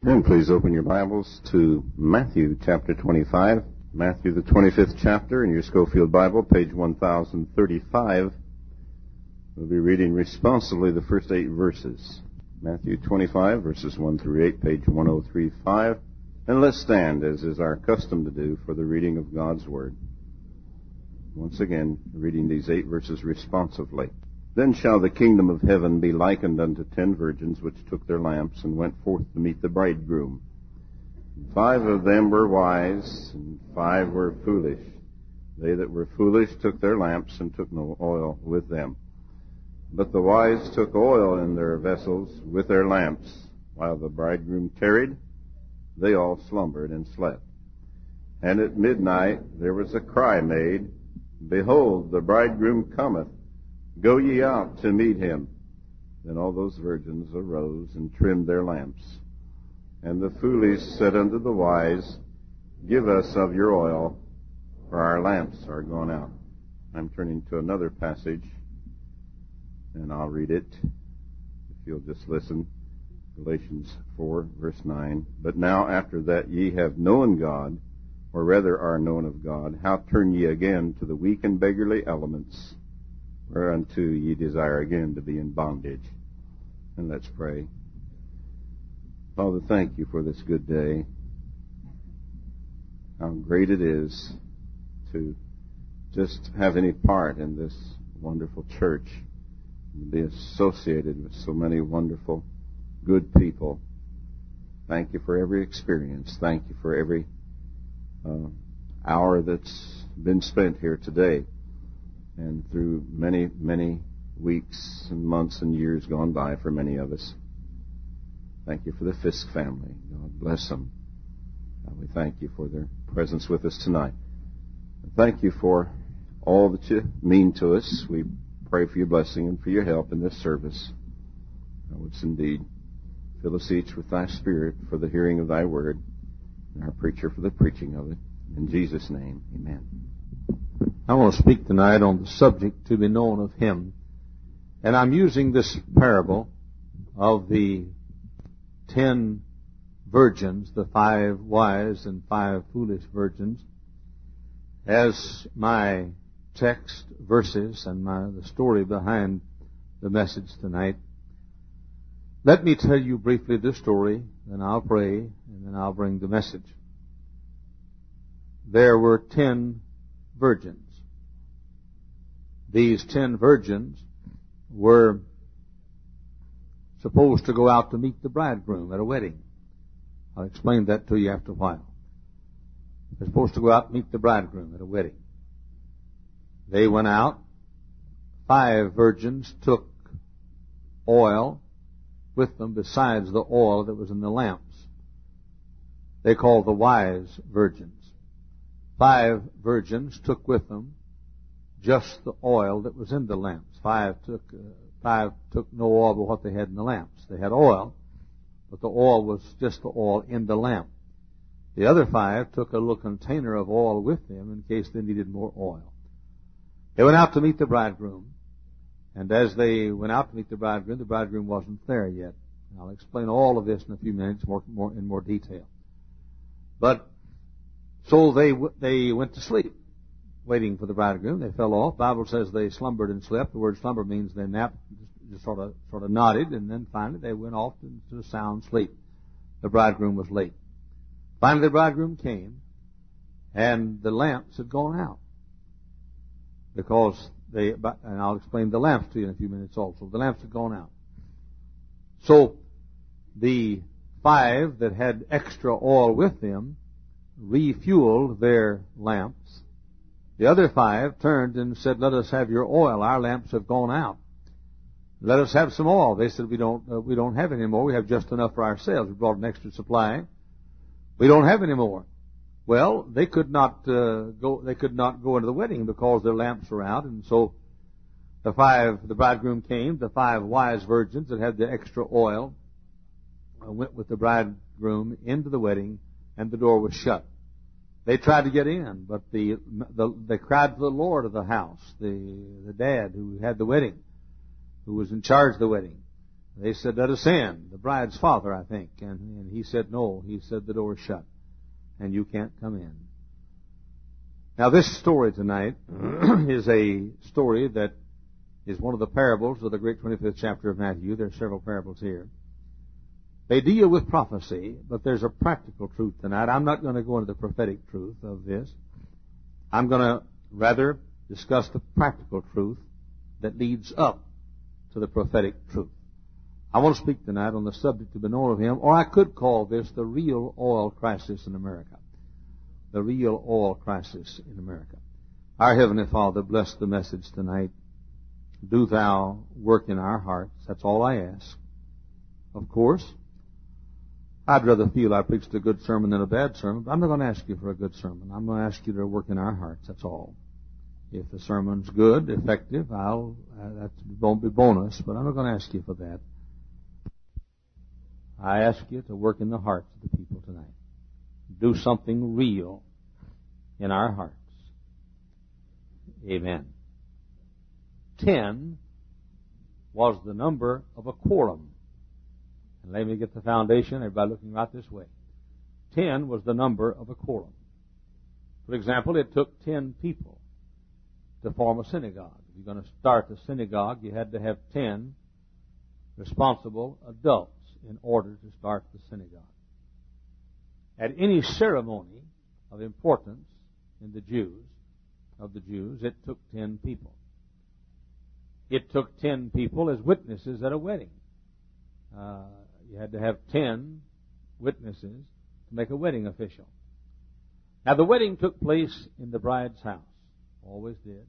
And please open your Bibles to Matthew chapter 25. Matthew the 25th chapter in your Schofield Bible, page 1035. We'll be reading responsively the first 8 verses. Matthew 25, verses 1 through 8, page 1035. And let's stand, as is our custom to do, for the reading of God's Word. Once again, reading these 8 verses responsively. Then shall the kingdom of heaven be likened unto 10 virgins which took their lamps and went forth to meet the bridegroom. 5 of them were wise, and 5 were foolish. They that were foolish took their lamps and took no oil with them. But the wise took oil in their vessels with their lamps. While the bridegroom tarried, they all slumbered and slept. And at midnight there was a cry made, Behold, the bridegroom cometh. Go ye out to meet him. Then all those virgins arose and trimmed their lamps. And the foolish said unto the wise, Give us of your oil, for our lamps are gone out. I'm turning to another passage, and I'll read it, if you'll just listen. Galatians 4, verse 9. But now after that ye have known God, or rather are known of God, how turn ye again to the weak and beggarly elements, whereunto ye desire again to be in bondage? And let's pray. Father, thank you for this good day. How great it is to just have any part in this wonderful church and be associated with so many wonderful, good people. Thank you for every experience. Thank you for every hour that's been spent here today, and through many, many weeks and months and years gone by for many of us. Thank you for the Fisk family. God bless them. We thank you for their presence with us tonight. Thank you for all that you mean to us. We pray for your blessing and for your help in this service. Thou wouldst indeed fill us each with thy Spirit for the hearing of thy word, and our preacher for the preaching of it. In Jesus' name, amen. I want to speak tonight on the subject to be known of Him. And I'm using this parable of the 10 virgins, the 5 wise and 5 foolish virgins, as my text verses and the story behind the message tonight. Let me tell you briefly the story, then I'll pray, and then I'll bring the message. There were 10 virgins. These 10 virgins were supposed to go out to meet the bridegroom at a wedding. I'll explain that to you after a while. They're supposed to go out and meet the bridegroom at a wedding. They went out. 5 virgins took oil with them besides the oil that was in the lamps. They called the wise virgins. 5 virgins took with them just the oil that was in the lamps. 5 took no oil but what they had in the lamps. They had oil, but the oil was just the oil in the lamp. The other 5 took a little container of oil with them in case they needed more oil. They went out to meet the bridegroom, and as they went out to meet the bridegroom wasn't there yet. I'll explain all of this in a few minutes in more detail. But so they went to sleep, waiting for the bridegroom. They fell off. The Bible says they slumbered and slept. The word slumber means they napped, just sort of nodded, and then finally they went off into a sound sleep. The bridegroom was late. Finally the bridegroom came, and the lamps had gone out. Because and I'll explain the lamps to you in a few minutes also. The lamps had gone out. So the 5 that had extra oil with them refueled their lamps. The other 5 turned and said, Let us have your oil. Our lamps have gone out. Let us have some oil. They said, We don't have any more. We have just enough for ourselves. We brought an extra supply. We don't have any more. Well, they could not go into the wedding because their lamps were out, and so the bridegroom came. The 5 wise virgins that had the extra oil went with the bridegroom into the wedding, and the door was shut. They tried to get in, but they cried to the Lord of the house, the dad who had the wedding, who was in charge of the wedding. They said, let us in. The bride's father, I think. And he said, no. He said, the door's shut, and you can't come in. Now, this story tonight is a story that is one of the parables of the great 25th chapter of Matthew. There are several parables here. They deal with prophecy, but there's a practical truth tonight. I'm not going to go into the prophetic truth of this. I'm going to rather discuss the practical truth that leads up to the prophetic truth. I want to speak tonight on the subject of the known of Him, or I could call this the real oil crisis in America. The real oil crisis in America. Our Heavenly Father, bless the message tonight. Do Thou work in our hearts. That's all I ask. Of course, I'd rather feel I preached a good sermon than a bad sermon, but I'm not going to ask you for a good sermon. I'm going to ask you to work in our hearts. That's all. If the sermon's good, effective, that's won't be bonus, but I'm not going to ask you for that. I ask you to work in the hearts of the people tonight. Do something real in our hearts. Amen. 10 was the number of a quorum. And let me get the foundation. Everybody looking right this way. 10 was the number of a quorum. For example, it took 10 people to form a synagogue. If you're going to start a synagogue, you had to have 10 responsible adults in order to start the synagogue. At any ceremony of importance in the Jews, it took 10 people. It took 10 people as witnesses at a wedding. You had to have 10 witnesses to make a wedding official. Now, the wedding took place in the bride's house. Always did.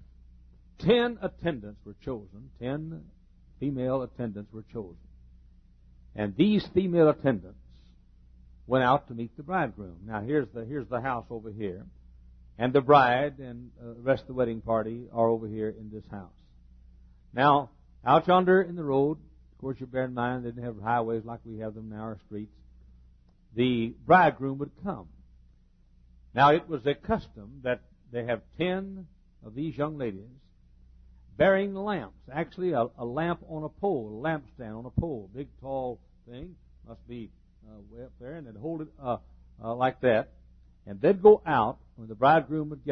10 attendants were chosen. 10 female attendants were chosen. And these female attendants went out to meet the bridegroom. Now, here's the house over here. And the bride and the rest of the wedding party are over here in this house. Now, out yonder in the road, of course, you bear in mind they didn't have highways like we have them now, or streets. The bridegroom would come. Now, it was a custom that they have 10 of these young ladies bearing lamps. Actually, a lamp on a pole, a lampstand on a pole, big tall thing, must be way up there, and they'd hold it like that. And they'd go out when the bridegroom would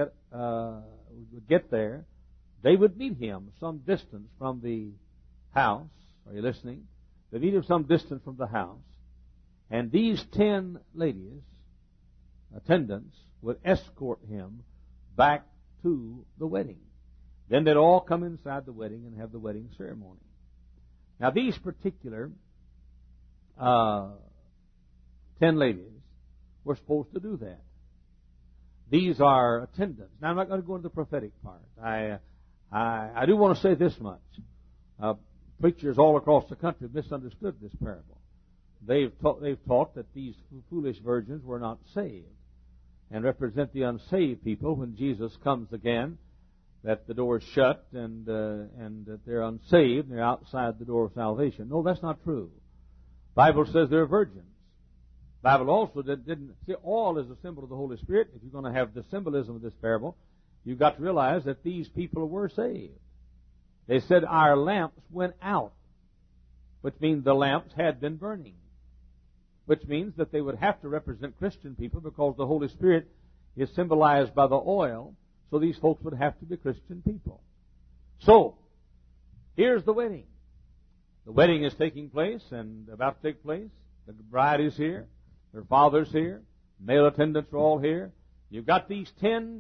get there. They would meet him some distance from the house. Are you listening? They'd meet him some distance from the house, and these 10 ladies, attendants, would escort him back to the wedding. Then they'd all come inside the wedding and have the wedding ceremony. Now, these particular 10 ladies were supposed to do that. These are attendants. Now, I'm not going to go into the prophetic part. I do want to say this much. Preachers all across the country misunderstood this parable. They've taught that these foolish virgins were not saved and represent the unsaved people when Jesus comes again, that the door is shut and that they're unsaved and they're outside the door of salvation. No, that's not true. The Bible says they're virgins. The Bible also didn't see oil as a symbol of the Holy Spirit. If you're going to have the symbolism of this parable, you've got to realize that these people were saved. They said, our lamps went out, which means the lamps had been burning, which means that they would have to represent Christian people because the Holy Spirit is symbolized by the oil, so these folks would have to be Christian people. So, here's the wedding. The wedding is taking place and about to take place. The bride is here. Her father's here. Male attendants are all here. You've got these 10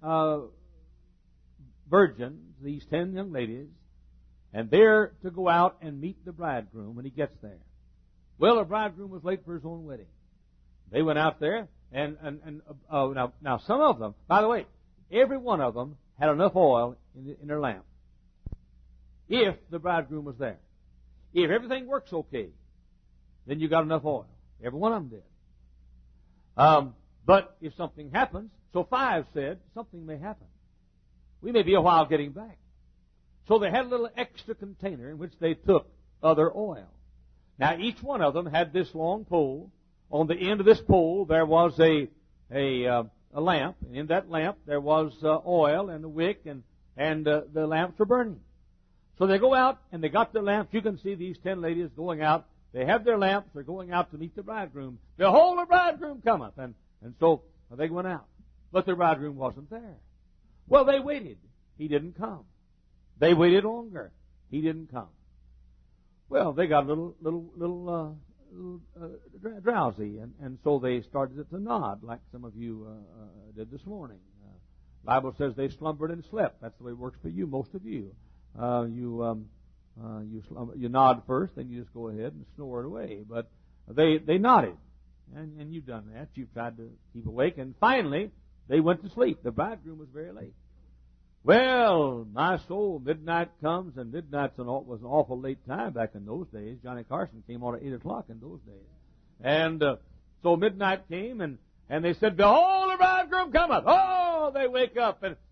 virgins, these 10 young ladies, and they're to go out and meet the bridegroom when he gets there. Well, the bridegroom was late for his own wedding. They went out there, and now some of them, by the way, every one of them had enough oil in their lamp. If the bridegroom was there. If everything works okay, then you got enough oil. Every one of them did. But if something happens, so 5 said, something may happen. We may be a while getting back. So they had a little extra container in which they took other oil. Now, each one of them had this long pole. On the end of this pole, there was a lamp. And in that lamp, there was oil and a wick, and the lamps were burning. So they go out, and they got their lamps. You can see these 10 ladies going out. They have their lamps. They're going out to meet the bridegroom. Behold, the bridegroom cometh. And so they went out. But the bridegroom wasn't there. Well, they waited. He didn't come. They waited longer. He didn't come. Well, they got a little drowsy, and so they started to nod, like some of you did this morning. The Bible says they slumbered and slept. That's the way it works for you, most of you. You nod first, then you just go ahead and snore it away. But they nodded, and you've done that. You've tried to keep awake, and finally they went to sleep. The bridegroom was very late. Well, my soul, midnight comes, and midnight was an awful late time back in those days. Johnny Carson came on at 8 o'clock in those days. And so midnight came, and they said, Behold, the bridegroom cometh. Oh, they wake up, and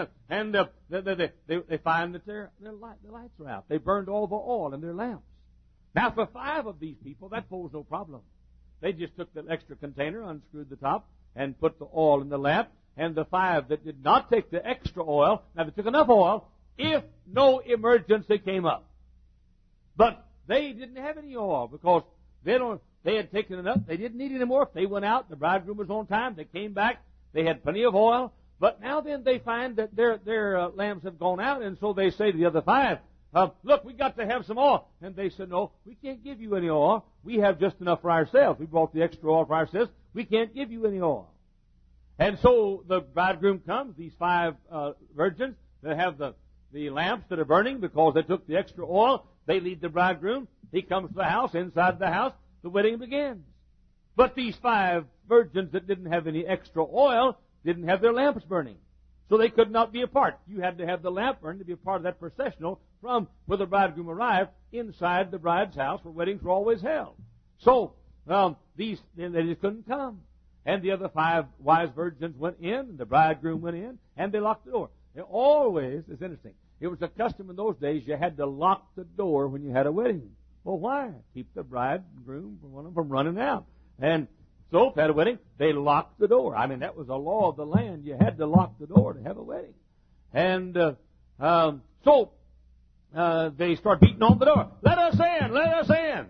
they find that their lights are out. They burned all the oil in their lamps. Now, for 5 of these people, that posed no problem. They just took the extra container, unscrewed the top, and put the oil in the lamp. And the 5 that did not take the extra oil, now they took enough oil if no emergency came up. But they didn't have any oil because they had taken enough. They didn't need any more. If they went out, the bridegroom was on time. They came back. They had plenty of oil. But now then they find that their lamps have gone out, and so they say to the other 5, look, we got to have some oil. And they said, no, we can't give you any oil. We have just enough for ourselves. We brought the extra oil for ourselves. We can't give you any oil. And so the bridegroom comes, these 5 virgins that have the lamps that are burning because they took the extra oil. They lead the bridegroom. He comes to the house. Inside the house, the wedding begins. But these 5 virgins that didn't have any extra oil didn't have their lamps burning. So they could not be a part. You had to have the lamp burning to be a part of that processional from where the bridegroom arrived inside the bride's house where weddings were always held. So they just couldn't come. And the other 5 wise virgins went in, and the bridegroom went in, and they locked the door. It's interesting. It was a custom in those days you had to lock the door when you had a wedding. Well, why? Keep the bridegroom from running out. And so, if they had a wedding, they locked the door. I mean, that was a law of the land. You had to lock the door to have a wedding. And so they start beating on the door. Let us in! Let us in!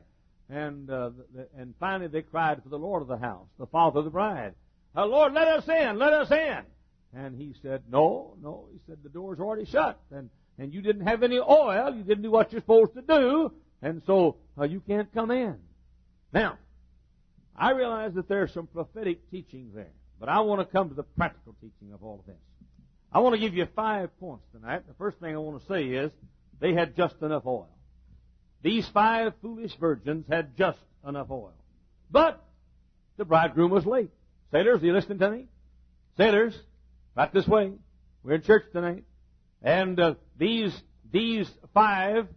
And finally they cried for the Lord of the house, the father of the bride. Lord, let us in, let us in. And he said, no. He said, the door's already shut. And you didn't have any oil. You didn't do what you're supposed to do. And so you can't come in. Now, I realize that there's some prophetic teaching there. But I want to come to the practical teaching of all of this. I want to give you 5 points tonight. The first thing I want to say is they had just enough oil. These 5 foolish virgins had just enough oil. But the bridegroom was late. Sailors, are you listening to me? Sailors, right this way. We're in church tonight. And these 5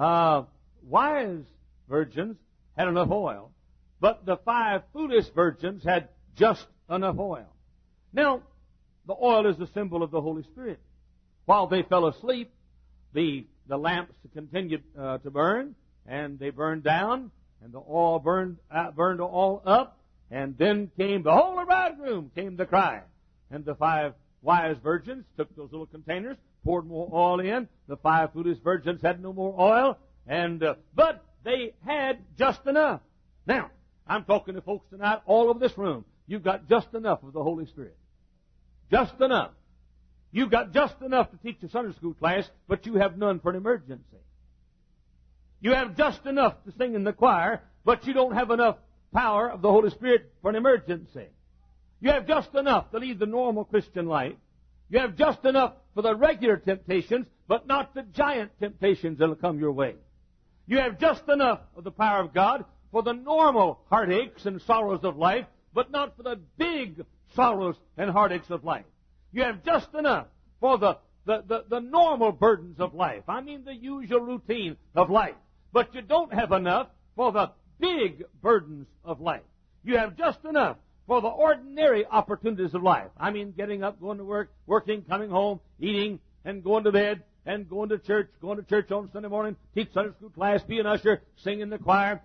wise virgins had enough oil. But the 5 foolish virgins had just enough oil. Now, the oil is a symbol of the Holy Spirit. While they fell asleep, the lamps continued to burn, and they burned down, and the oil burned all up, and then came, Behold, the bridegroom, came the cry. And the 5 wise virgins took those little containers, poured more oil in. The 5 foolish virgins had no more oil, but they had just enough. Now, I'm talking to folks tonight all over this room. You've got just enough of the Holy Spirit. Just enough. You've got just enough to teach a Sunday school class, but you have none for an emergency. You have just enough to sing in the choir, but you don't have enough power of the Holy Spirit for an emergency. You have just enough to lead the normal Christian life. You have just enough for the regular temptations, but not the giant temptations that will come your way. You have just enough of the power of God for the normal heartaches and sorrows of life, but not for the big sorrows and heartaches of life. You have just enough for the normal burdens of life. I mean the usual routine of life. But you don't have enough for the big burdens of life. You have just enough for the ordinary opportunities of life. I mean getting up, going to work, working, coming home, eating, and going to bed, and going to church on Sunday morning, teach Sunday school class, be an usher, sing in the choir,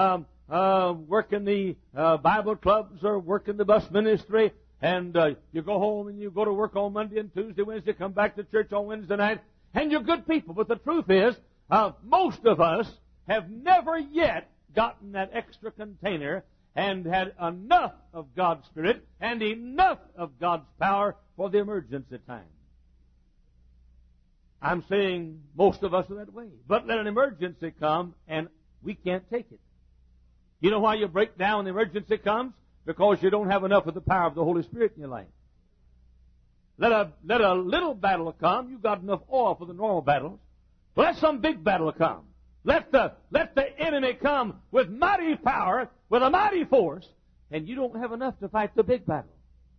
work in the Bible clubs or work in the bus ministry, and you go home and you go to work on Monday and Tuesday, Wednesday, come back to church on Wednesday night, and you're good people. But the truth is, Most of us have never yet gotten that extra container and had enough of God's Spirit and enough of God's power for the emergency time. I'm saying most of us are that way. But let an emergency come and we can't take it. You know why you break down when the emergency comes? Because you don't have enough of the power of the Holy Spirit in your life. Let a little battle come. You've got enough oil for the normal battles. But let some big battle come. Let the enemy come with mighty power, with a mighty force, and you don't have enough to fight the big battle.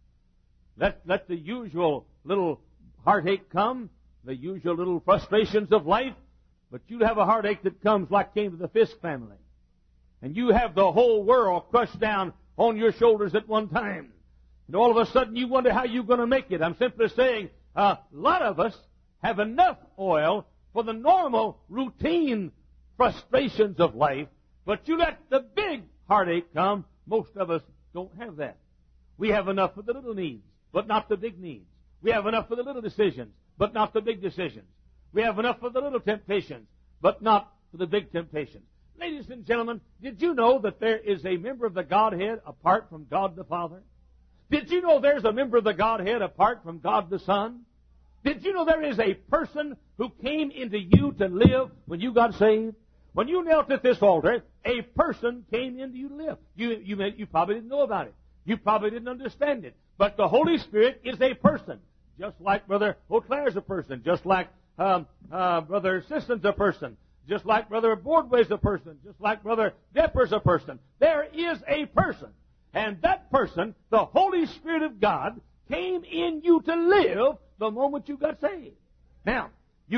Let the usual little heartache come, the usual little frustrations of life, but you have a heartache that comes like came to the Fisk family. And you have the whole world crushed down on your shoulders at one time. And all of a sudden you wonder how you're going to make it. I'm simply saying a lot of us have enough oil for the normal, routine frustrations of life, but you let the big heartache come, most of us don't have that. We have enough for the little needs, but not the big needs. We have enough for the little decisions, but not the big decisions. We have enough for the little temptations, but not for the big temptations. Ladies and gentlemen, did you know that there is a member of the Godhead apart from God the Father? Did you know there's a member of the Godhead apart from God the Son? Did you know there is a person who came into you to live when you got saved? When you knelt at this altar, a person came into you to live. You probably didn't know about it. You probably didn't understand it. But the Holy Spirit is a person. Just like Brother O'Clair's a person. Just like Brother Sisson's a person. Just like Brother Bordway's a person. Just like Brother Depper's a person. There is a person. And that person, the Holy Spirit of God, came in you to live the moment you got saved. Now, you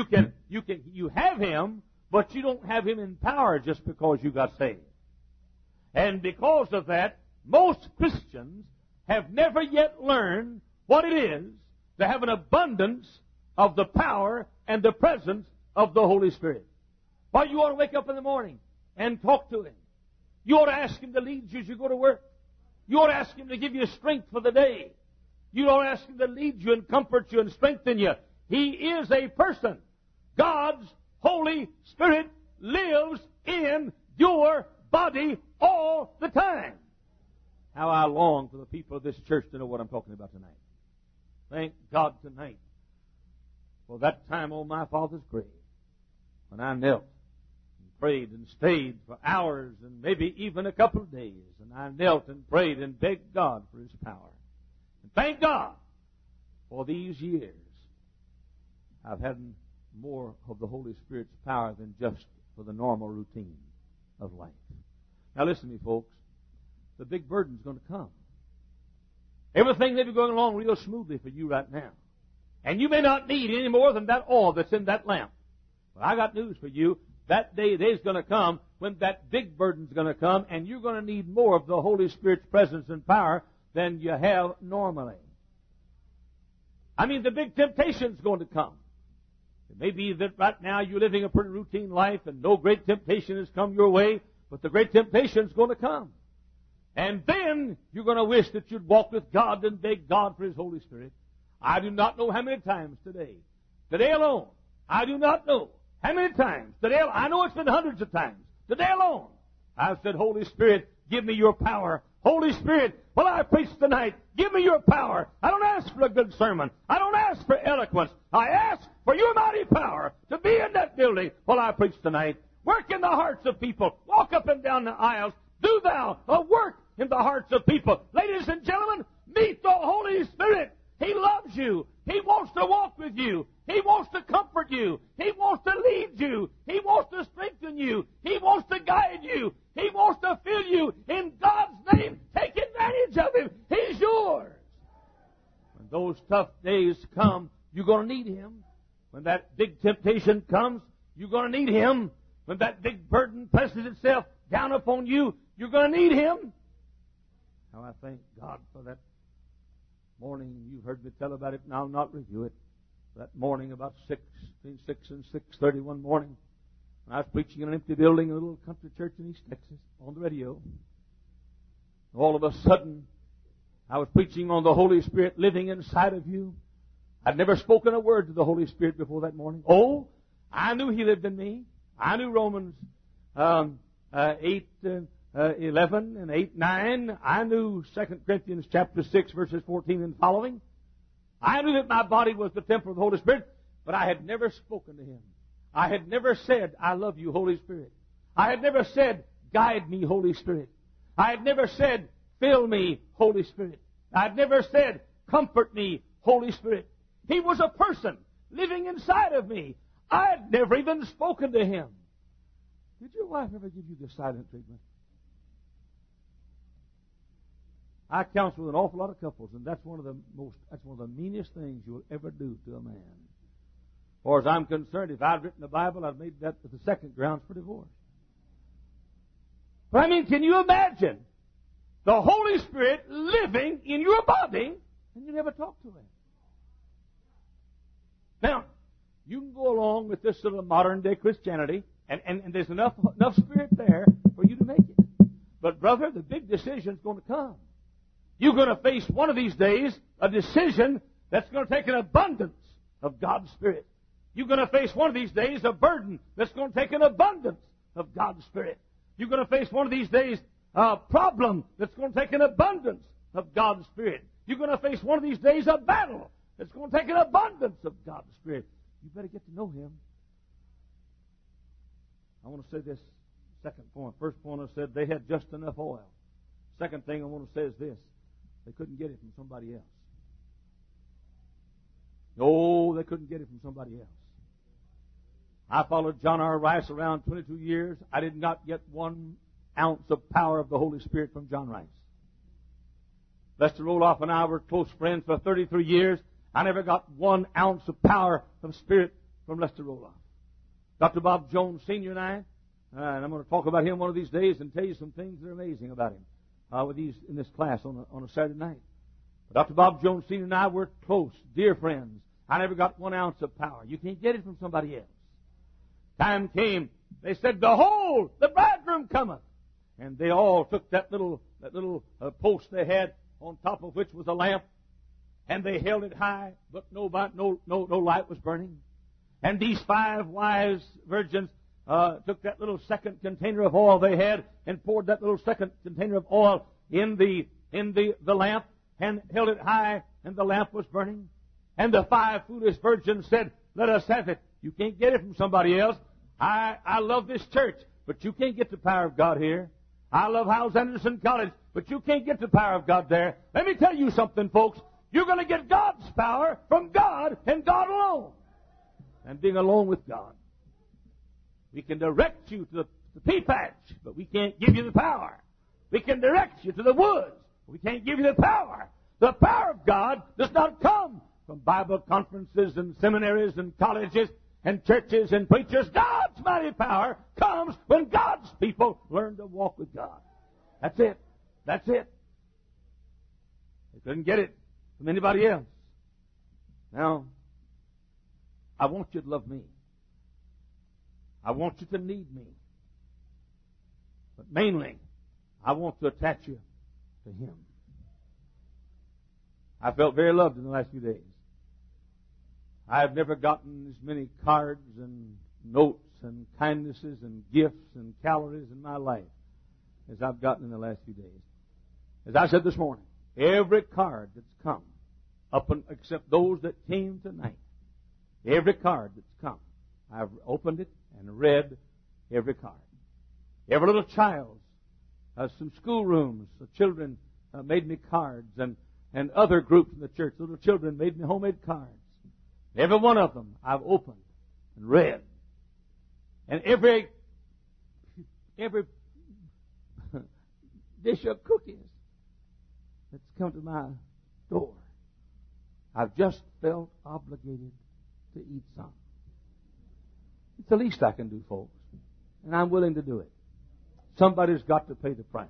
have Him, but you don't have Him in power just because you got saved. And because of that, most Christians have never yet learned what it is to have an abundance of the power and the presence of the Holy Spirit. Why, you ought to wake up in the morning and talk to Him. You ought to ask Him to lead you as you go to work. You ought to ask Him to give you strength for the day. You ought to ask Him to lead you and comfort you and strengthen you. He is a person. God's Holy Spirit lives in your body all the time. How I long for the people of this church to know what I'm talking about tonight. Thank God tonight for that time on my father's grave when I knelt and prayed and stayed for hours and maybe even a couple of days. And I knelt and prayed and begged God for His power. And thank God for these years I've had more of the Holy Spirit's power than just for the normal routine of life. Now listen to me, folks. The big burden's going to come. Everything may be going along real smoothly for you right now. And you may not need any more than that oil that's in that lamp. But I got news for you. That day's going to come when that big burden's going to come, and you're going to need more of the Holy Spirit's presence and power than you have normally. I mean, the big temptation's going to come. It may be that right now you're living a pretty routine life and no great temptation has come your way, but the great temptation's going to come. And then you're going to wish that you'd walk with God and beg God for His Holy Spirit. I do not know how many times today alone, I do not know how many times today, I know it's been hundreds of times, today alone, I've said, Holy Spirit, give me your power. Holy Spirit, while I preach tonight, give me your power. I don't ask for a good sermon. I don't ask for eloquence. I ask for your mighty power to be in that building while I preach tonight. Work in the hearts of people. Walk up and down the aisles. Do thou a work in the hearts of people. Ladies and gentlemen, meet the Holy Spirit. He loves you. He wants to walk with you. He wants to comfort you. He wants to lead you. He wants to strengthen you. He wants to guide you. He wants to fill you. In God's name, take advantage of Him. He's yours. When those tough days come, you're going to need Him. When that big temptation comes, you're going to need Him. When that big burden presses itself down upon you, you're going to need Him. How I thank God for that morning. You've heard me tell about it, and I'll not review it. That morning about between 6 and 6:30 one morning, when I was preaching in an empty building in a little country church in East Texas on the radio. All of a sudden, I was preaching on the Holy Spirit living inside of you. I'd never spoken a word to the Holy Spirit before that morning. Oh, I knew He lived in me. I knew Romans 8, 11 and 8, 9. I knew 2 Corinthians chapter 6, verses 14 and following. I knew that my body was the temple of the Holy Spirit, but I had never spoken to Him. I had never said, I love you, Holy Spirit. I had never said, guide me, Holy Spirit. I had never said, fill me, Holy Spirit. I had never said, comfort me, Holy Spirit. He was a person living inside of me. I had never even spoken to Him. Did your wife ever give you the silent treatment? I counsel with an awful lot of couples, and that's one of the meanest things you'll ever do to a man. As far as I'm concerned, if I'd written the Bible, I'd made that the second grounds for divorce. But I mean, can you imagine the Holy Spirit living in your body and you never talk to Him? Now, you can go along with this sort of modern day Christianity, and there's enough Spirit there for you to make it. But brother, the big decision's going to come. You're going to face one of these days a decision that's going to take an abundance of God's Spirit. You're going to face one of these days a burden that's going to take an abundance of God's Spirit. You're going to face one of these days a problem that's going to take an abundance of God's Spirit. You're going to face one of these days a battle that's going to take an abundance of God's Spirit. You better get to know Him. I want to say this second point. First point, I said they had just enough oil. Second thing I want to say is this. They couldn't get it from somebody else. No, they couldn't get it from somebody else. I followed John R. Rice around 22 years. I did not get 1 ounce of power of the Holy Spirit from John Rice. Lester Roloff and I were close friends for 33 years. I never got 1 ounce of power of Spirit from Lester Roloff. Dr. Bob Jones Sr. and I, and I'm going to talk about him one of these days and tell you some things that are amazing about him in this class on a Saturday night. But Dr. Bob Jones Sr. and I were close, dear friends. I never got 1 ounce of power. You can't get it from somebody else. Time came, they said, behold, the bridegroom cometh. And they all took that little post they had, on top of which was a lamp, and they held it high, but no light was burning. And these 5 wise virgins took that little second container of oil they had and poured that little second container of oil in the lamp and held it high, and the lamp was burning. And the 5 foolish virgins said, let us have it. You can't get it from somebody else. I love this church, but you can't get the power of God here. I love Howes Anderson College, but you can't get the power of God there. Let me tell you something, folks. You're going to get God's power from God and God alone. And being alone with God. We can direct you to the pea patch, but we can't give you the power. We can direct you to the woods, but we can't give you the power. The power of God does not come from Bible conferences and seminaries and colleges and churches and preachers. God's mighty power comes when God's people learn to walk with God. That's it. That's it. They couldn't get it from anybody else. Now, I want you to love me. I want you to need me. But mainly, I want to attach you to Him. I felt very loved in the last few days. I have never gotten as many cards and notes and kindnesses and gifts and calories in my life as I've gotten in the last few days. As I said this morning, every card that's come, except those that came tonight, every card that's come, I've opened it and read every card. Every little child, some schoolrooms, the children made me cards, and other groups in the church, little children made me homemade cards. Every one of them I've opened and read. And every dish of cookies that's come to my door, I've just felt obligated to eat some. It's the least I can do, folks. And I'm willing to do it. Somebody's got to pay the price.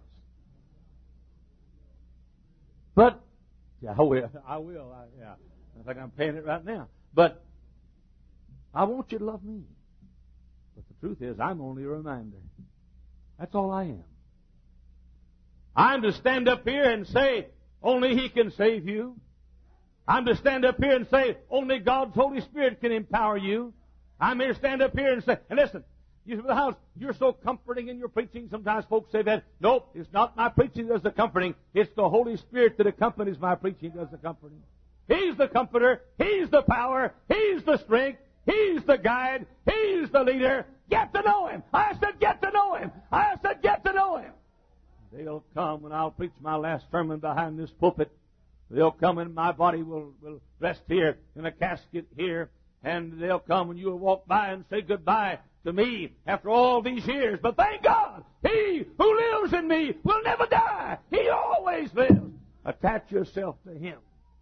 But, yeah, I will. I think I'm paying it right now. But I want you to love me. But the truth is, I'm only a reminder. That's all I am. I'm to stand up here and say, only He can save you. I'm to stand up here and say, only God's Holy Spirit can empower you. I'm here to stand up here and say, and listen, You say, well, you're so comforting in your preaching. Sometimes folks say that. Nope, it's not my preaching that does the comforting. It's the Holy Spirit that accompanies my preaching that does the comforting. He's the comforter. He's the power. He's the strength. He's the guide. He's the leader. Get to know Him. I said, get to know Him. I said, get to know Him. They'll come when I'll preach my last sermon behind this pulpit. They'll come and my body will rest here in a casket here. And they'll come and you'll walk by and say goodbye to me after all these years. But thank God, He who lives in me will never die. He always lives. Attach yourself to Him.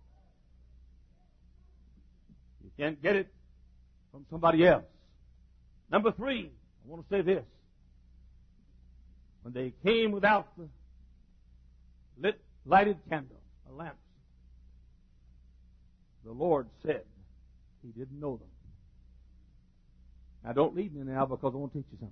You can't get it from somebody else. Number 3, I want to say this. When they came without the lighted candle, or lamps, the Lord said He didn't know them. Now don't leave me now because I want to teach you something.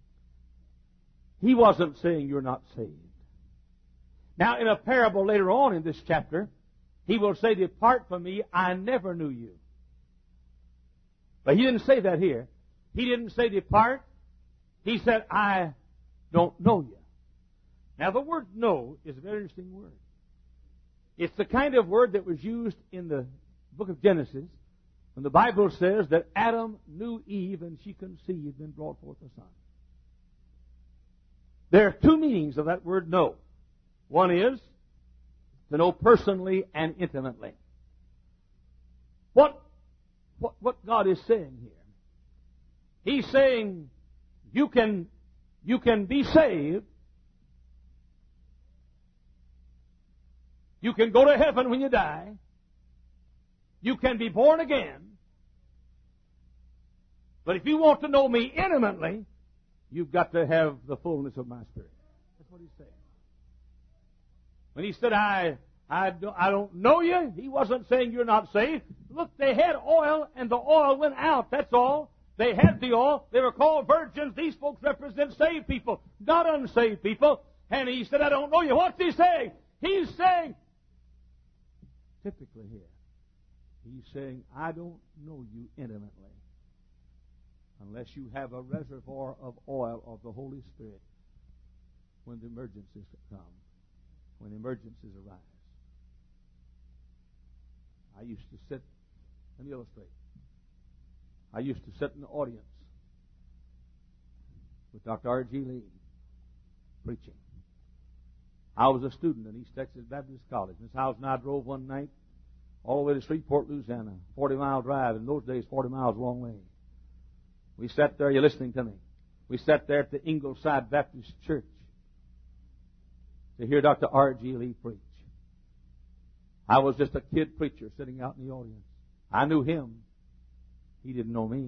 He wasn't saying you're not saved. Now in a parable later on in this chapter, He will say, depart from me, I never knew you. But He didn't say that here. He didn't say depart. He said, I don't know you. Now the word know is a very interesting word. It's the kind of word that was used in the book of Genesis when the Bible says that Adam knew Eve and she conceived and brought forth a son. There are 2 meanings of that word know. One is to know personally and intimately. What God is saying here? He's saying you can be saved. You can go to heaven when you die. You can be born again. But if you want to know me intimately, you've got to have the fullness of my Spirit. That's what He's saying. When He said, I don't know you, He wasn't saying you're not saved. Look, they had oil and the oil went out. That's all. They had the oil. They were called virgins. These folks represent saved people, not unsaved people. And He said, I don't know you. What's He saying? He's saying, typically here, He's saying, I don't know you intimately unless you have a reservoir of oil of the Holy Spirit when the emergencies come, when emergencies arise. I used to sit, let me illustrate. I used to sit in the audience with Dr. R.G. Lee preaching. I was a student in East Texas Baptist College. Miss Howes and I drove one night all the way to Shreveport, Louisiana, 40-mile drive. In those days, 40 miles a long way. We sat there, you're listening to me. We sat there at the Ingleside Baptist Church to hear Dr. R.G. Lee preach. I was just a kid preacher sitting out in the audience. I knew him. He didn't know me.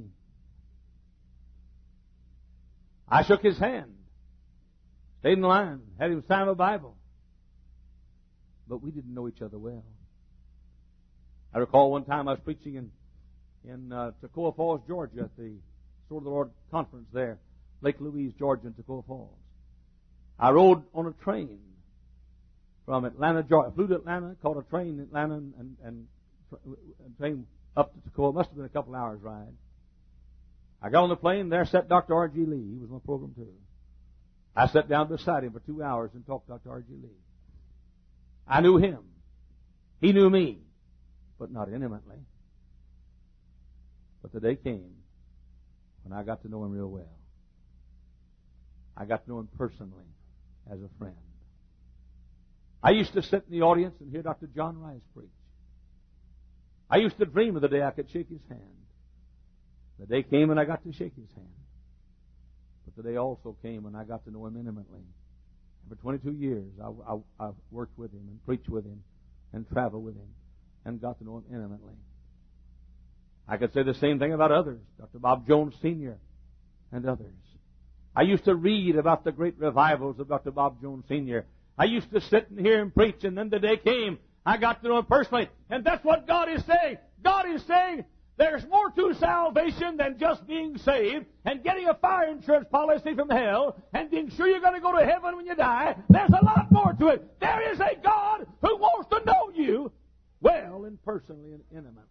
I shook his hand, stayed in line, had him sign a Bible. But we didn't know each other well. I recall one time I was preaching in Toccoa Falls, Georgia, at the Sword of the Lord conference there, Lake Louise, Georgia, and Toccoa Falls. I rode on a train from Atlanta, Georgia. I flew to Atlanta, caught a train in Atlanta, and train up to Toccoa. It must have been a couple hours ride. I got on the plane. There sat Dr. R.G. Lee. He was on the program too. I sat down beside him for 2 hours and talked to Dr. R.G. Lee. I knew him. He knew me, but not intimately. But the day came when I got to know him real well. I got to know him personally as a friend. I used to sit in the audience and hear Dr. John Rice preach. I used to dream of the day I could shake his hand. The day came when I got to shake his hand. But the day also came when I got to know him intimately. And for 22 years, I worked with him and preached with him and traveled with him and got to know him intimately. I could say the same thing about others, Dr. Bob Jones Sr. and others. I used to read about the great revivals of Dr. Bob Jones Sr. I used to sit and hear him preach, and then the day came, I got to know him personally. And that's what God is saying. God is saying there's more to salvation than just being saved and getting a fire insurance policy from hell and being sure you're going to go to heaven when you die. There's a lot more to it. There is a God who wants to know you well and personally and intimately.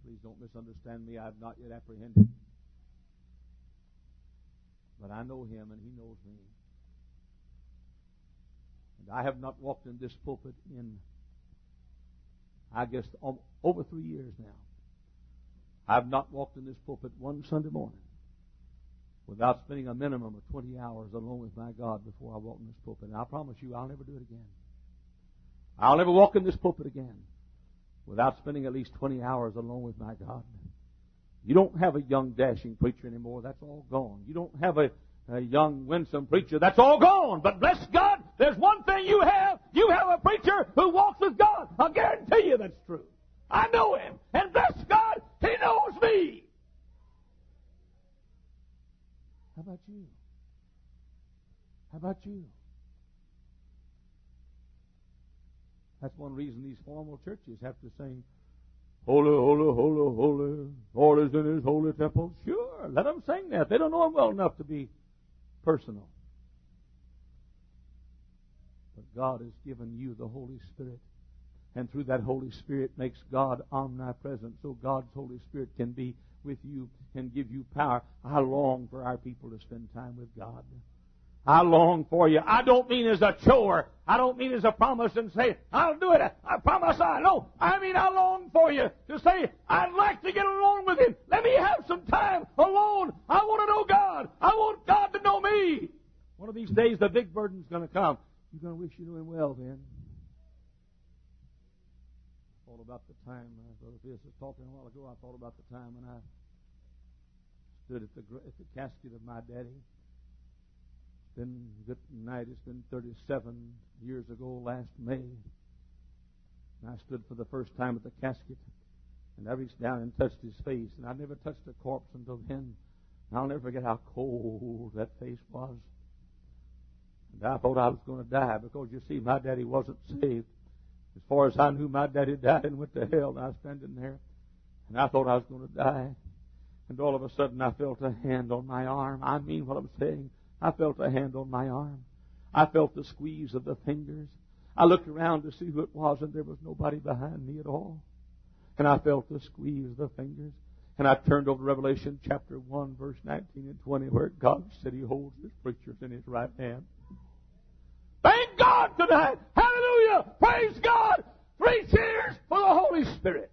Please don't misunderstand me. I have not yet apprehended. But I know Him and He knows me. And I have not walked in this pulpit in, I guess, over 3 years now. I have not walked in this pulpit one Sunday morning without spending a minimum of 20 hours alone with my God before I walk in this pulpit. And I promise you, I'll never do it again. I'll never walk in this pulpit again without spending at least 20 hours alone with my God. You don't have a young, dashing preacher anymore. That's all gone. You don't have a young, winsome preacher. That's all gone. But bless God, there's one thing you have. You have a preacher who walks with God. I guarantee you that's true. I know Him. And bless God, He knows me. How about you? How about you? That's one reason these formal churches have to sing, Holy, holy, holy, holy, Lord is in His holy temple. Sure, let them sing that. They don't know Him well enough to be personal. But God has given you the Holy Spirit. And through that Holy Spirit makes God omnipresent, so God's Holy Spirit can be with you and give you power. I long for our people to spend time with God. I long for you. I don't mean as a chore. I don't mean as a promise and say, I'll do it. I promise I. No, I mean I long for you to say, I'd like to get alone with Him. Let me have some time alone. I want to know God. I want God to know me. One of these days the big burden's going to come. You're going to wish you knew Him well then. I thought about the time, Brother Pierce was talking a while ago, I thought about the time when I stood at the casket of my daddy. It's been good night. It's been 37 years ago last May. And I stood for the first time at the casket, and I reached down and touched his face, and I never touched a corpse until then. And I'll never forget how cold that face was. And I thought I was going to die because, you see, my daddy wasn't saved. As far as I knew, my daddy died and went to hell, and I was standing there, and I thought I was going to die. And all of a sudden, I felt a hand on my arm. I mean what I'm saying. I felt a hand on my arm. I felt the squeeze of the fingers. I looked around to see who it was, and there was nobody behind me at all. And I felt the squeeze of the fingers. And I turned over to Revelation chapter 1, verse 19 and 20, where God said He holds His preachers in His right hand. Thank God tonight. Hallelujah. Praise God. 3 cheers for the Holy Spirit.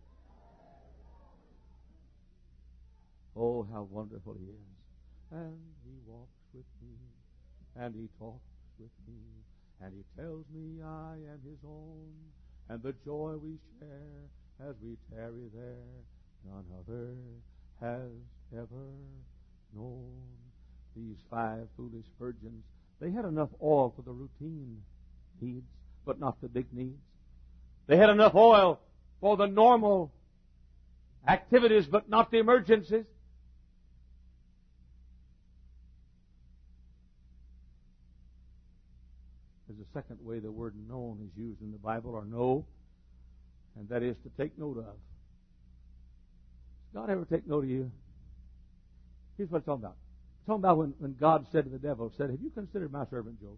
Oh, how wonderful He is. And He walks with me, and He talks with me, and He tells me I am His own, and the joy we share as we tarry there, none other has ever known. These 5 foolish virgins, they had enough oil for the routine needs, but not the big needs. They had enough oil for the normal activities, but not the emergencies. There's a second way the word known is used in the Bible, or know, and that is to take note of. Does God ever take note of you? Here's what it's talking about. It's talking about when God said to the devil, said, have you considered my servant Job?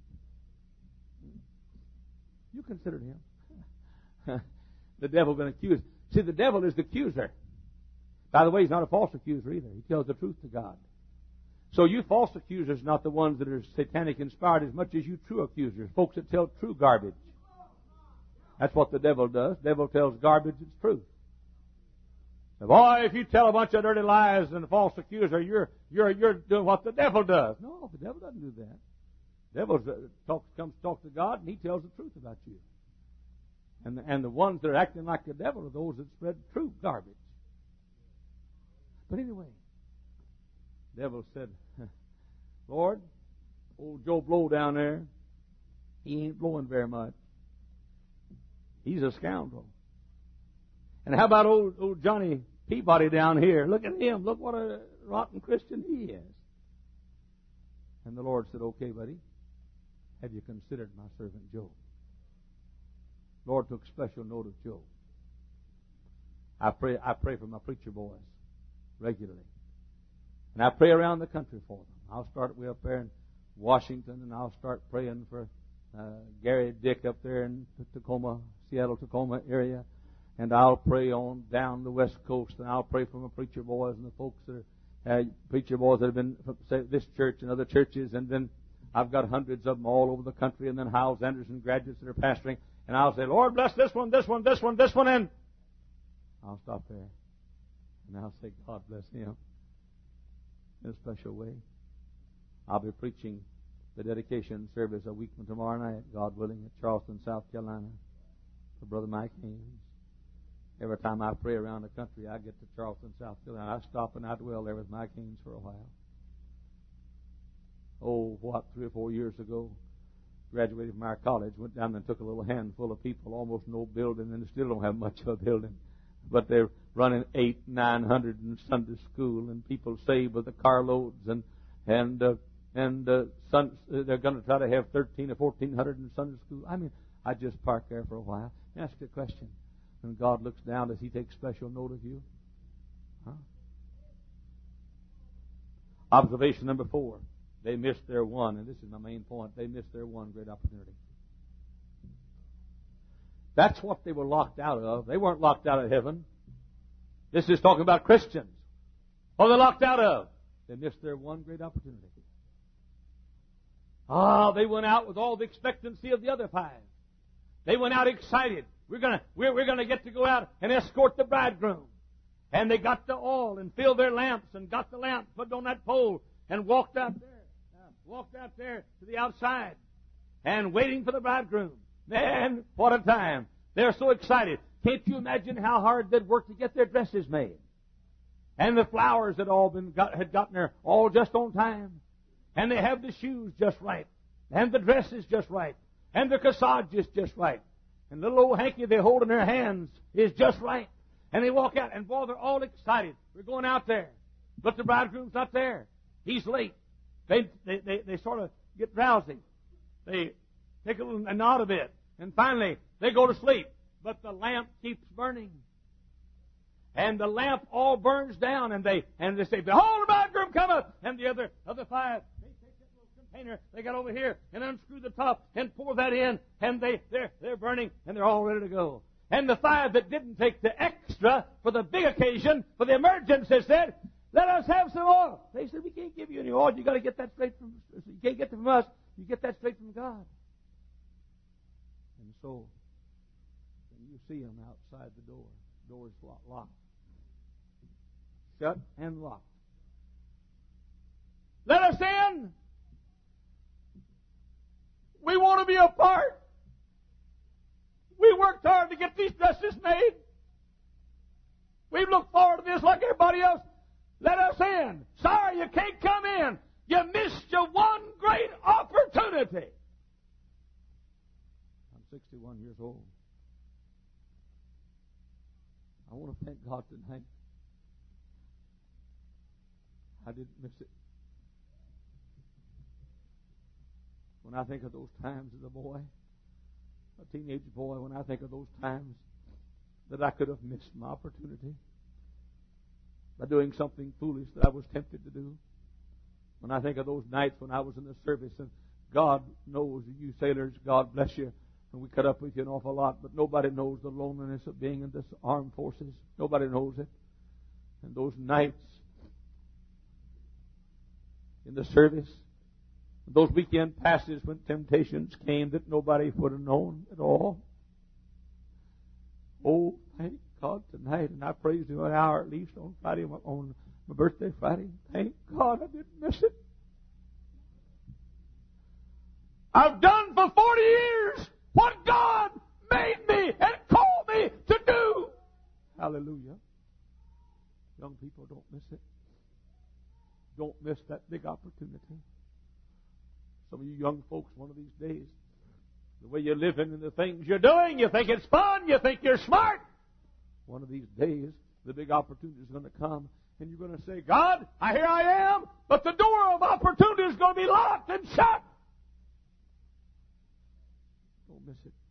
You considered him. The devil been accused. See, the devil is the accuser. By the way, he's not a false accuser either. He tells the truth to God. So you false accusers, not the ones that are satanic inspired as much as you true accusers, folks that tell true garbage. That's what the devil does. The devil tells garbage it's truth. Now, boy, if you tell a bunch of dirty lies and a false accuser, you're doing what the devil does. No, the devil doesn't do that. The devil comes to talk to God, and he tells the truth about you. And the ones that are acting like the devil are those that spread true garbage. But anyway, the devil said, Lord, old Joe Blow down there, he ain't blowing very much. He's a scoundrel. And how about old Johnny Peabody down here? Look at him. Look what a rotten Christian he is. And the Lord said, okay, buddy, have you considered my servant Job? The Lord took special note of Job. I pray for my preacher boys regularly. And I pray around the country for them. I'll start way up there in Washington, and I'll start praying for Gary Dick up there in Tacoma, Seattle, Tacoma area. And I'll pray on down the West Coast, and I'll pray for my preacher boys and the folks that are preacher boys that have been from, say, this church and other churches, and then I've got hundreds of them all over the country, and then Howells Anderson graduates that are pastoring, and I'll say, Lord, bless this one, this one, this one, this one, and I'll stop there. And I'll say, God bless him in a special way. I'll be preaching the dedication service a week from tomorrow night, God willing, at Charleston, South Carolina, for Brother Mike Haynes. Every time I pray around the country, I get to Charleston, South Carolina. I stop and I dwell there with Mike Haynes for a while. Oh, 3 or 4 years ago, graduated from our college, went down and took a little handful of people, almost no building, and they still don't have much of a building. But they're running 800-900 in Sunday school, and people saved with the carloads, and they're going to try to have 1,300 or 1,400 in Sunday school. I mean, I just park there for a while. Ask a question. When God looks down, does He take special note of you? Huh? Observation number 4. They missed their one, and this is my main point. They missed their one great opportunity. That's what they were locked out of. They weren't locked out of heaven. This is talking about Christians. What they're locked out of? They missed their one great opportunity. They went out with all the expectancy of the other 5. They went out excited. We're gonna get to go out and escort the bridegroom. And they got the oil and filled their lamps and got the lamp put on that pole and walked out there to the outside and waiting for the bridegroom. Man, what a time. They're so excited. Can't you imagine how hard they'd worked to get their dresses made? And the flowers had gotten there all just on time. And they have the shoes just right. And the dresses just right. And the corsage is just right. And the little old hanky they hold in their hands is just right. And they walk out, and boy, they're all excited. We're going out there. But the bridegroom's not there. He's late. They sort of get drowsy. They take a nod a bit. And finally, they go to sleep. But the lamp keeps burning. And the lamp all burns down, and they say, Behold, the bridegroom cometh! And the other 5, they take that little container they got over here and unscrew the top and pour that in, and they're burning, and they're all ready to go. And the 5 that didn't take the extra for the big occasion, for the emergency, said, Let us have some oil. They said, We can't give you any oil. You got to get that straight from. You can't get it from us. You get that straight from God. And so, when you see them outside the door is locked. Shut and locked. Let us in. We want to be a part. We worked hard to get these dresses made. We've looked forward to this like everybody else. Let us in. Sorry, you can't come in. You missed your one great opportunity. I'm 61 years old. I want to thank God tonight. I didn't miss it. When I think of those times as a boy, a teenage boy, when I think of those times that I could have missed my opportunity by doing something foolish that I was tempted to do. When I think of those nights when I was in the service, and God knows, you sailors, God bless you, and we cut up with you an awful lot, but nobody knows the loneliness of being in the armed forces. Nobody knows it. And those nights in the service, those weekend passes when temptations came that nobody would have known at all. Oh, thank God tonight, and I praised Him an hour at least on Friday, on my birthday Friday. Thank God I didn't miss it. I've done for 40 years what God made me and called me to do. Hallelujah. Young people, don't miss it. Don't miss that big opportunity. Some of you young folks, one of these days, the way you're living and the things you're doing, you think it's fun, you think you're smart. One of these days, the big opportunity is going to come, and you're going to say, God, here I am, but the door of opportunity is going to be locked and shut. Don't miss it.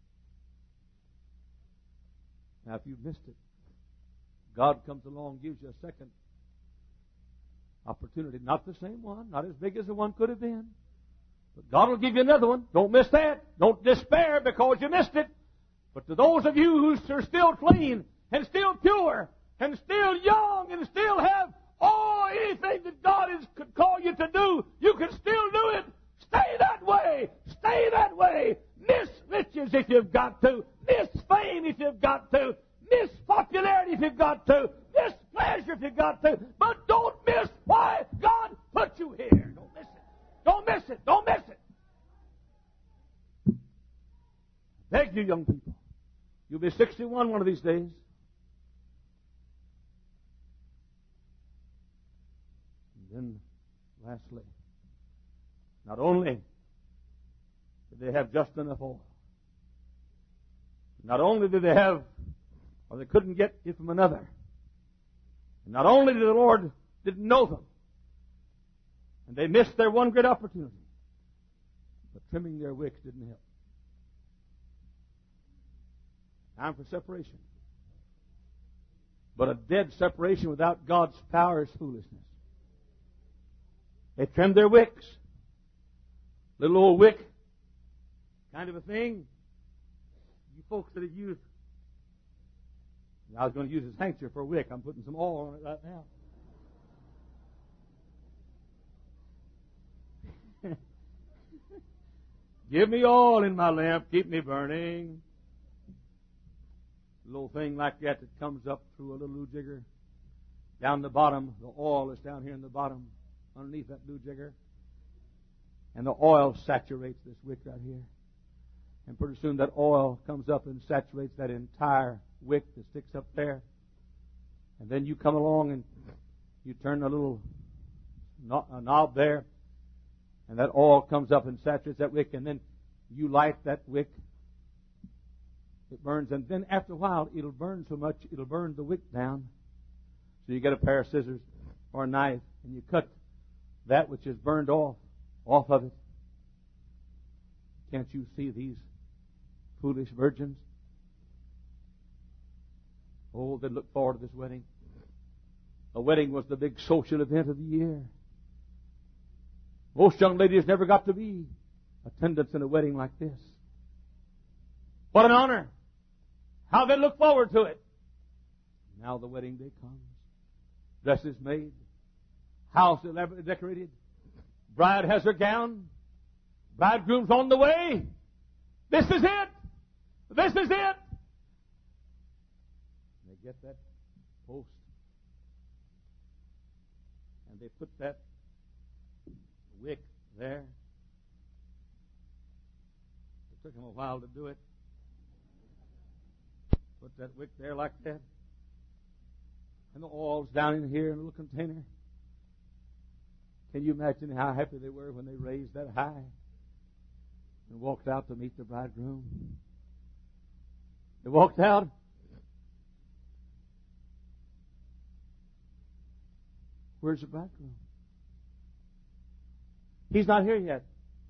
Now, if you've missed it, God comes along, gives you a second opportunity. Not the same one, not as big as the one could have been. But God will give you another one. Don't miss that. Don't despair because you missed it. But to those of you who are still clean, and still pure and still young and still have anything that God could call you to do, you can still do it. Stay that way. Stay that way. Miss riches if you've got to. Miss fame if you've got to. Miss popularity if you've got to. Miss pleasure if you've got to. But don't miss why God put you here. Don't miss it. Don't miss it. Don't miss it. Beg you, young people. You'll be 61 one of these days. And then, lastly, not only did they have just enough oil, not only did they have, or they couldn't get it from another, and not only did the Lord didn't know them, and they missed their one great opportunity, but trimming their wicks didn't help. Time for separation. But a dead separation without God's power is foolishness. They trimmed their wicks. Little old wick kind of a thing. You folks that have used, I was going to use his handkerchief for a wick. I'm putting some oil on it right now. Give me oil in my lamp. Keep me burning. A little thing like that comes up through a little jigger. Down the bottom, the oil is down here in the bottom, underneath that blue jigger. And the oil saturates this wick right here. And pretty soon that oil comes up and saturates that entire wick that sticks up there. And then you come along and you turn a little knob there. And that oil comes up and saturates that wick. And then you light that wick. It burns. And then after a while, it'll burn so much, it'll burn the wick down. So you get a pair of scissors or a knife and you cut that which is burned off of it. Can't you see these foolish virgins? Oh, they look forward to this wedding. A wedding was the big social event of the year. Most young ladies never got to be attendants in a wedding like this. What an honor. How they look forward to it. Now the wedding day comes. Dresses made. House elaborately decorated. Bride has her gown. Bridegroom's on the way. This is it. This is it. They get that post. And they put that wick there. It took them a while to do it. Put that wick there like that. And the oil's down in here in a little container. Can you imagine how happy they were when they raised that high and walked out to meet the bridegroom? They walked out. Where's the bridegroom? He's not here yet.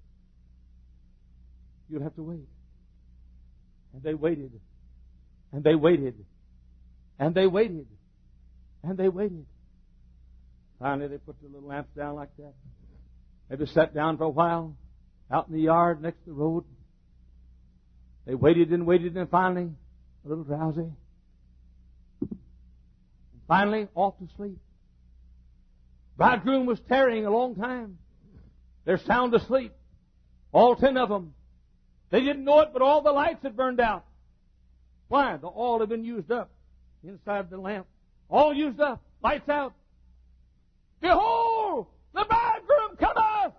You'll have to wait. And they waited. And they waited. And they waited. And they waited. Finally, they put the little lamps down like that. They just sat down for a while out in the yard next to the road. They waited and waited, and finally, a little drowsy. And finally, off to sleep. Bridegroom was tarrying a long time. They're sound asleep. All 10 of them. They didn't know it, but all the lights had burned out. Why? The oil had been used up inside the lamp. All used up. Lights out. Behold, the bridegroom cometh!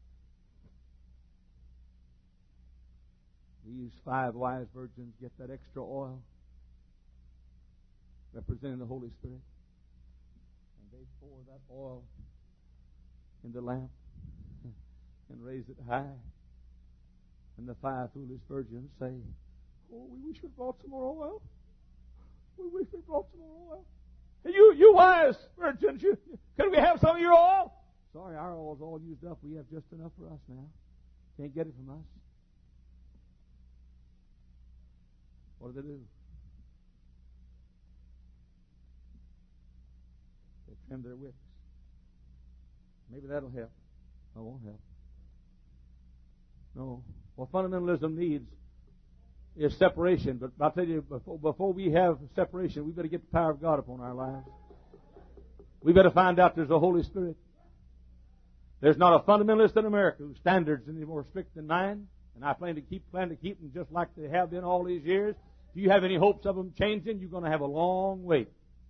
These 5 wise virgins get that extra oil, representing the Holy Spirit, and they pour that oil in the lamp and raise it high. And the 5 foolish virgins say, "Oh, we wish we brought some more oil. We wish we brought some more oil. Hey, you wise virgins, can we have some of your oil?" "Sorry, our oil's all used up. We have just enough for us now. Can't get it from us." What do? They trim their wicks. Maybe that'll help. No, it won't help. No. What fundamentalism needs is separation. But I'll tell you, before we have separation, we better get the power of God upon our lives. We better find out there's a Holy Spirit. There's not a fundamentalist in America whose standards any more strict than mine, and I plan to keep them just like they have been all these years. If you have any hopes of them changing, you're going to have a long wait.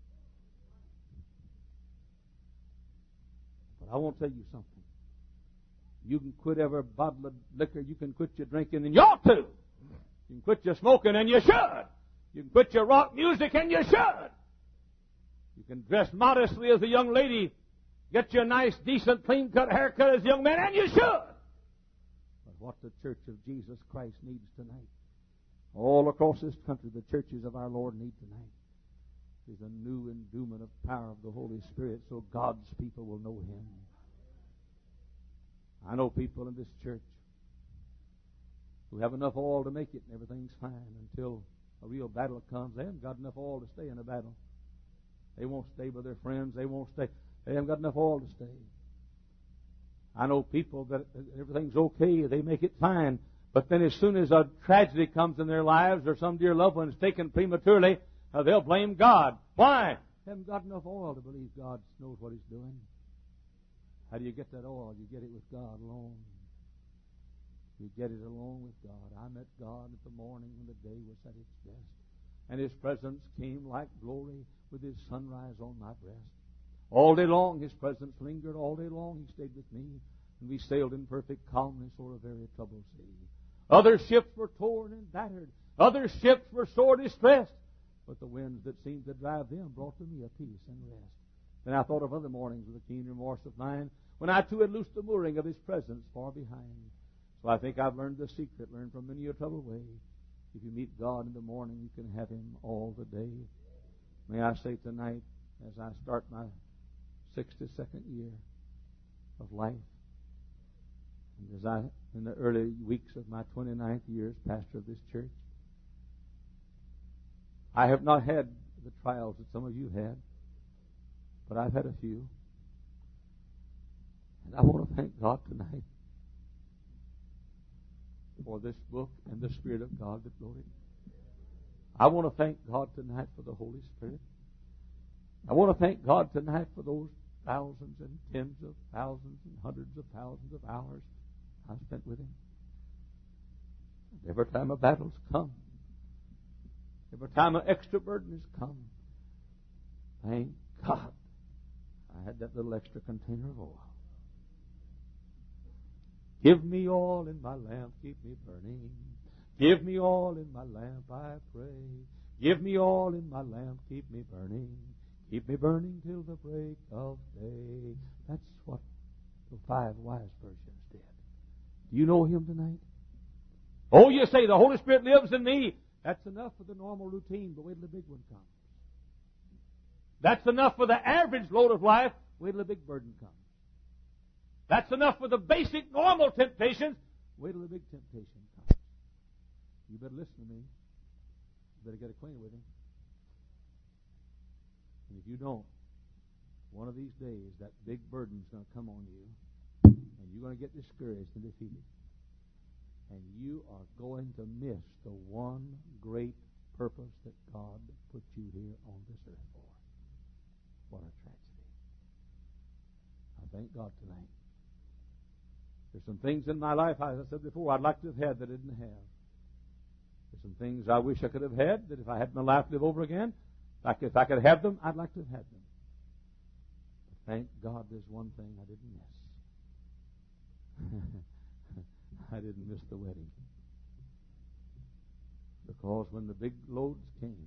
But I want to tell you something. You can quit every bottle of liquor. You can quit your drinking, and you ought to. You can quit your smoking, and you should. You can quit your rock music, and you should. You can dress modestly as a young lady. Get you a nice, decent, clean-cut haircut as a young man, and you should. But what the Church of Jesus Christ needs tonight, all across this country, the churches of our Lord need tonight, is a new endowment of power of the Holy Spirit so God's people will know Him. I know people in this church who have enough oil to make it and everything's fine until a real battle comes. They haven't got enough oil to stay in a battle. They won't stay with their friends. They won't stay. They haven't got enough oil to stay. I know people that everything's okay. They make it fine. But then as soon as a tragedy comes in their lives or some dear loved one is taken prematurely, they'll blame God. Why? They haven't got enough oil to believe God knows what He's doing. How do you get that oil? You get it with God alone. You get it alone with God. I met God at the morning when the day was at its best. And His presence came like glory with His sunrise on my breast. All day long His presence lingered. All day long He stayed with me. And we sailed in perfect calmness o'er a very troubled sea. Other ships were torn and battered. Other ships were sore distressed. But the winds that seemed to drive them brought to me a peace and rest. Then I thought of other mornings with a keen remorse of mine, when I too had loosed the mooring of His presence far behind. So I think I've learned the secret, learned from many a troubled way. If you meet God in the morning, you can have Him all the day. May I say tonight, as I start my 62nd year of life, and as I, in the early weeks of my 29th year as pastor of this church, I have not had the trials that some of you had, but I've had a few. And I want to thank God tonight for this book and the Spirit of God that wrote it. I want to thank God tonight for the Holy Spirit. I want to thank God tonight for those thousands and tens of thousands and hundreds of thousands of hours I've spent with Him. And every time a battle's come, every time an extra burden has come, thank God I had that little extra container of oil. Give me oil in my lamp, keep me burning. Give me oil in my lamp, I pray. Give me oil in my lamp, keep me burning. Keep me burning till the break of day. That's what the 5 wise virgins did. Do you know Him tonight? Oh, you say the Holy Spirit lives in me. That's enough for the normal routine, but wait till the big one comes. That's enough for the average load of life. Wait till the big burden comes. That's enough for the basic normal temptations. Wait till the big temptation comes. You better listen to me. You better get acquainted with Him. And if you don't, one of these days that big burden's going to come on you, and you're going to get discouraged and defeated. And you are going to miss the one great purpose that God put you here on this earth for. What a tragedy. I thank God tonight. There's some things in my life, as I said before, I'd like to have had that I didn't have. There's some things I wish I could have had that if I had my life to live over again, if I could have them, I'd like to have had them. But thank God there's one thing I didn't miss. I didn't miss the wedding. Because when the big loads came,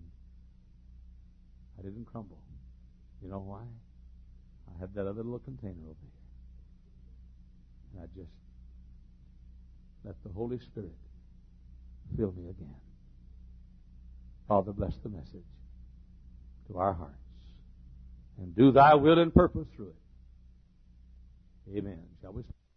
I didn't crumble. You know why? I had that other little container over here. And I just let the Holy Spirit fill me again. Father, bless the message to our hearts. And do Thy will and purpose through it. Amen. Shall we?